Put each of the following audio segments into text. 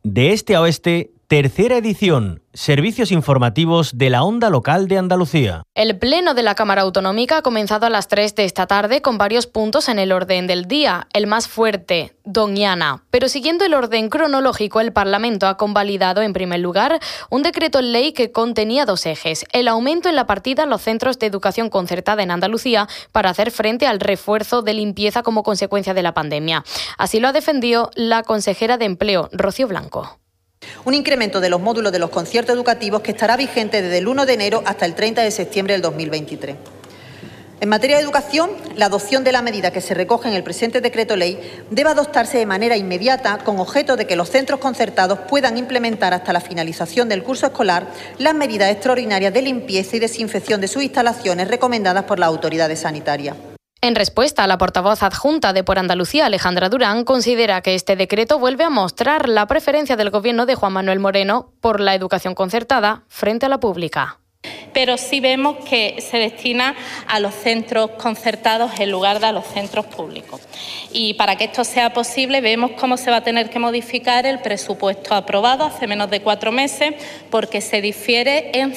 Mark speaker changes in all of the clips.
Speaker 1: De este a oeste, tercera edición, servicios informativos de la Onda Local de Andalucía.
Speaker 2: El Pleno de la Cámara Autonómica ha comenzado a las 3 de esta tarde con varios puntos en el orden del día. El más fuerte, Doñana. Pero siguiendo el orden cronológico, el Parlamento ha convalidado en primer lugar un decreto ley que contenía dos ejes: el aumento en la partida a los centros de educación concertada en Andalucía para hacer frente al refuerzo de limpieza como consecuencia de la pandemia. Así lo ha defendido la consejera de Empleo, Rocío Blanco.
Speaker 3: Un incremento de los módulos de los conciertos educativos que estará vigente desde el 1 de enero hasta el 30 de septiembre del 2023. En materia de educación, la adopción de la medida que se recoge en el presente decreto ley debe adoptarse de manera inmediata con objeto de que los centros concertados puedan implementar hasta la finalización del curso escolar las medidas extraordinarias de limpieza y desinfección de sus instalaciones recomendadas por las autoridades sanitarias.
Speaker 2: En respuesta, la portavoz adjunta de Por Andalucía, Alejandra Durán, considera que este decreto vuelve a mostrar la preferencia del Gobierno de Juan Manuel Moreno por la educación concertada frente a la pública.
Speaker 4: Pero sí vemos que se destina a los centros concertados en lugar de a los centros públicos. Y para que esto sea posible, vemos cómo se va a tener que modificar el presupuesto aprobado hace menos de 4 meses, porque se difiere en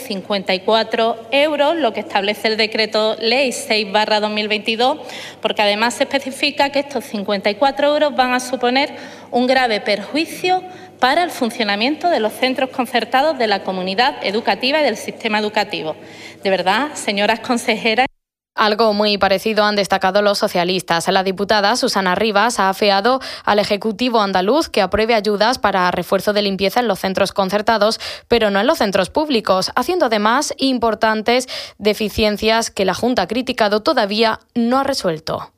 Speaker 4: 54 euros, lo que establece el decreto ley 6/2022, porque además se especifica que estos 54 euros van a suponer un grave perjuicio para el funcionamiento de los centros concertados de la comunidad educativa y del sistema educativo. De verdad, señoras consejeras.
Speaker 2: Algo muy parecido han destacado los socialistas. La diputada Susana Rivas ha afeado al Ejecutivo andaluz que apruebe ayudas para refuerzo de limpieza en los centros concertados, pero no en los centros públicos, haciendo además importantes deficiencias que la Junta ha criticado todavía no ha resuelto.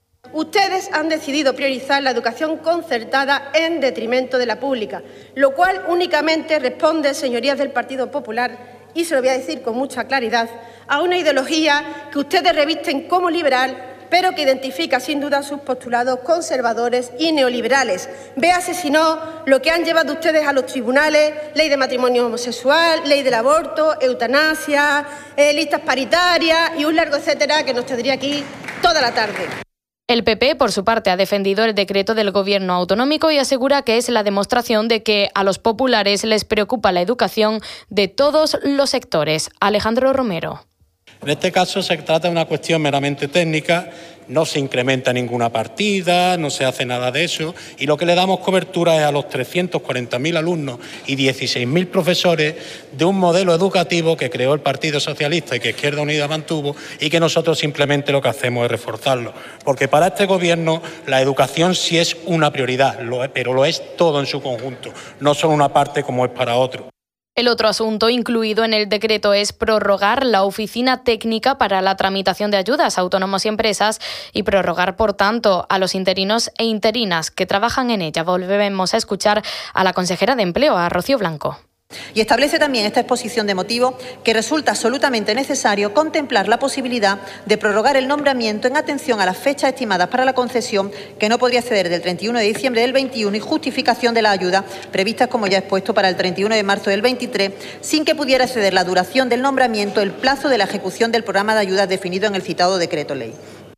Speaker 5: Ustedes han decidido priorizar la educación concertada en detrimento de la pública, lo cual únicamente responde, señorías del Partido Popular, y se lo voy a decir con mucha claridad, a una ideología que ustedes revisten como liberal, pero que identifica sin duda sus postulados conservadores y neoliberales. Véase, si no, lo que han llevado ustedes a los tribunales: ley de matrimonio homosexual, ley del aborto, eutanasia, listas paritarias y un largo etcétera que nos tendría aquí toda la tarde.
Speaker 2: El PP, por su parte, ha defendido el decreto del Gobierno autonómico y asegura que es la demostración de que a los populares les preocupa la educación de todos los sectores. Alejandro Romero.
Speaker 6: En este caso se trata de una cuestión meramente técnica, no se incrementa ninguna partida, no se hace nada de eso, y lo que le damos cobertura es a los 340.000 alumnos y 16.000 profesores de un modelo educativo que creó el Partido Socialista y que Izquierda Unida mantuvo, y que nosotros simplemente lo que hacemos es reforzarlo. Porque para este Gobierno la educación sí es una prioridad, pero lo es todo en su conjunto, no solo una parte como es para otro.
Speaker 2: El otro asunto incluido en el decreto es prorrogar la oficina técnica para la tramitación de ayudas a autónomos y empresas y prorrogar, por tanto, a los interinos e interinas que trabajan en ella. Volvemos a escuchar a la consejera de Empleo, a Rocío Blanco.
Speaker 3: Y establece también esta exposición de motivos que resulta absolutamente necesario contemplar la posibilidad de prorrogar el nombramiento en atención a las fechas estimadas para la concesión, que no podría ceder del 31 de diciembre del 21, y justificación de las ayudas previstas, como ya he expuesto, para el 31 de marzo del 23, sin que pudiera exceder la duración del nombramiento el plazo de la ejecución del programa de ayudas definido en el citado decreto ley.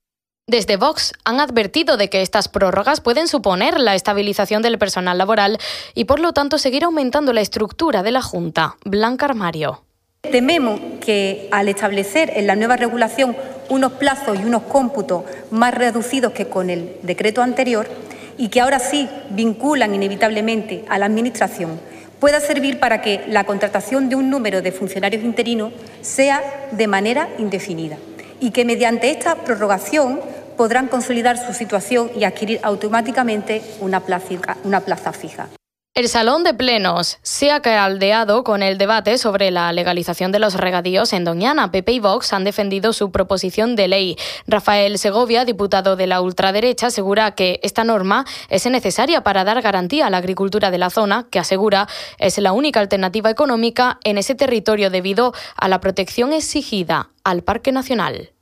Speaker 2: Desde Vox han advertido de que estas prórrogas pueden suponer la estabilización del personal laboral y, por lo tanto, seguir aumentando la estructura de la Junta. Blanca Armario.
Speaker 7: Tememos que al establecer en la nueva regulación unos plazos y unos cómputos más reducidos que con el decreto anterior, y que ahora sí vinculan inevitablemente a la Administración, pueda servir para que la contratación de un número de funcionarios interinos sea de manera indefinida, y que mediante esta prorrogación podrán consolidar su situación y adquirir automáticamente una plaza fija.
Speaker 2: El Salón de Plenos se ha caldeado con el debate sobre la legalización de los regadíos en Doñana. PP y Vox han defendido su proposición de ley. Rafael Segovia, diputado de la ultraderecha, asegura que esta norma es necesaria para dar garantía a la agricultura de la zona, que asegura es la única alternativa económica en ese territorio debido a la protección exigida al Parque Nacional.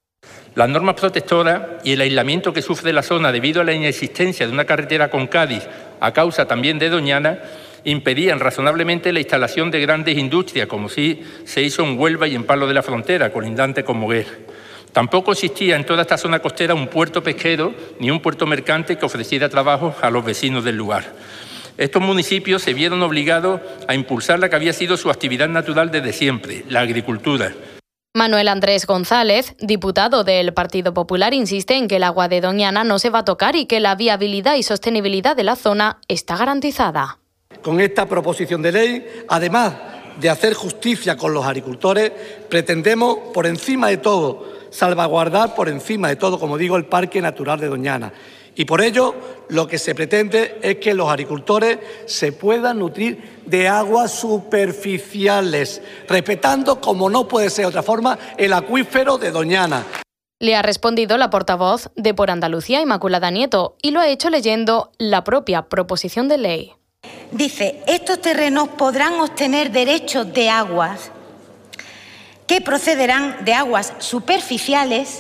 Speaker 8: Las normas protectoras y el aislamiento que sufre la zona debido a la inexistencia de una carretera con Cádiz, a causa también de Doñana, impedían razonablemente la instalación de grandes industrias, como sí se hizo en Huelva y en Palo de la Frontera, colindante con Moguer. Tampoco existía en toda esta zona costera un puerto pesquero ni un puerto mercante que ofreciera trabajo a los vecinos del lugar. Estos municipios se vieron obligados a impulsar la que había sido su actividad natural desde siempre, la agricultura.
Speaker 2: Manuel Andrés González, diputado del Partido Popular, insiste en que el agua de Doñana no se va a tocar y que la viabilidad y sostenibilidad de la zona está garantizada.
Speaker 9: Con esta proposición de ley, además de hacer justicia con los agricultores, pretendemos, por encima de todo, salvaguardar por encima de todo, como digo, el Parque Natural de Doñana. Y por ello, lo que se pretende es que los agricultores se puedan nutrir de aguas superficiales, respetando, como no puede ser de otra forma, el acuífero de Doñana.
Speaker 2: Le ha respondido la portavoz de Por Andalucía, Inmaculada Nieto, y lo ha hecho leyendo la propia proposición de ley.
Speaker 10: Dice, estos terrenos podrán obtener derechos de aguas que procederán de aguas superficiales,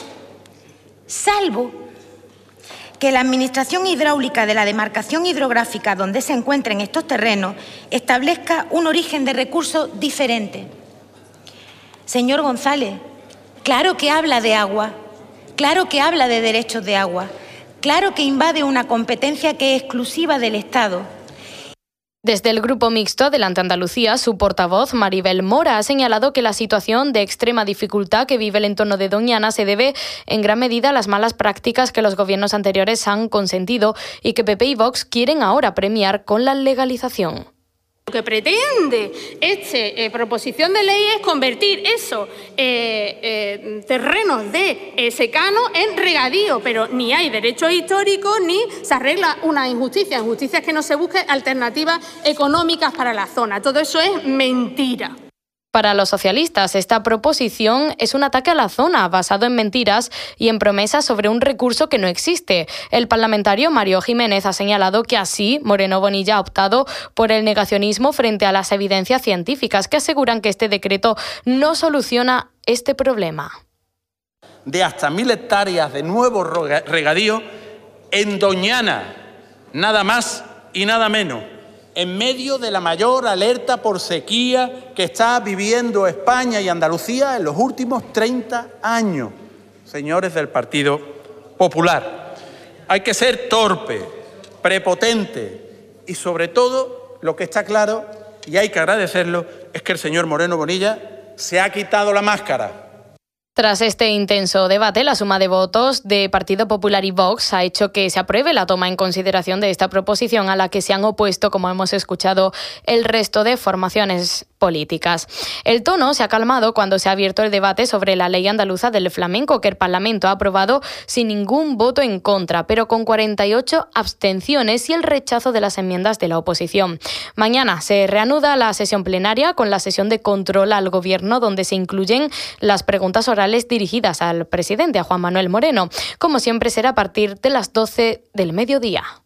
Speaker 10: salvo que la Administración Hidráulica de la demarcación hidrográfica donde se encuentren estos terrenos establezca un origen de recursos diferente. Señor González, claro que habla de agua, claro que habla de derechos de agua, claro que invade una competencia que es exclusiva del Estado.
Speaker 2: Desde el Grupo Mixto Adelante Andalucía, su portavoz, Maribel Mora, ha señalado que la situación de extrema dificultad que vive el entorno de Doñana se debe en gran medida a las malas prácticas que los gobiernos anteriores han consentido y que PP y Vox quieren ahora premiar con la legalización.
Speaker 5: Lo que pretende esta proposición de ley es convertir esos terrenos de secano en regadío, pero ni hay derechos históricos ni se arregla una injusticia. Injusticia es que no se busquen alternativas económicas para la zona. Todo eso es mentira.
Speaker 2: Para los socialistas, esta proposición es un ataque a la zona basado en mentiras y en promesas sobre un recurso que no existe. El parlamentario Mario Jiménez ha señalado que así Moreno Bonilla ha optado por el negacionismo frente a las evidencias científicas que aseguran que este decreto no soluciona este problema.
Speaker 11: De hasta 1000 hectáreas de nuevo regadío en Doñana, nada más y nada menos, en medio de la mayor alerta por sequía que está viviendo España y Andalucía en los últimos 30 años, señores del Partido Popular. Hay que ser torpe, prepotente y, sobre todo, lo que está claro, y hay que agradecerlo, es que el señor Moreno Bonilla se ha quitado la máscara.
Speaker 2: Tras este intenso debate, la suma de votos de Partido Popular y Vox ha hecho que se apruebe la toma en consideración de esta proposición a la que se han opuesto, como hemos escuchado, el resto de formaciones políticas. El tono se ha calmado cuando se ha abierto el debate sobre la ley andaluza del flamenco, que el Parlamento ha aprobado sin ningún voto en contra, pero con 48 abstenciones y el rechazo de las enmiendas de la oposición. Mañana se reanuda la sesión plenaria con la sesión de control al Gobierno, donde se incluyen las preguntas orales dirigidas al presidente, a Juan Manuel Moreno. Como siempre, será a partir de las 12 del mediodía.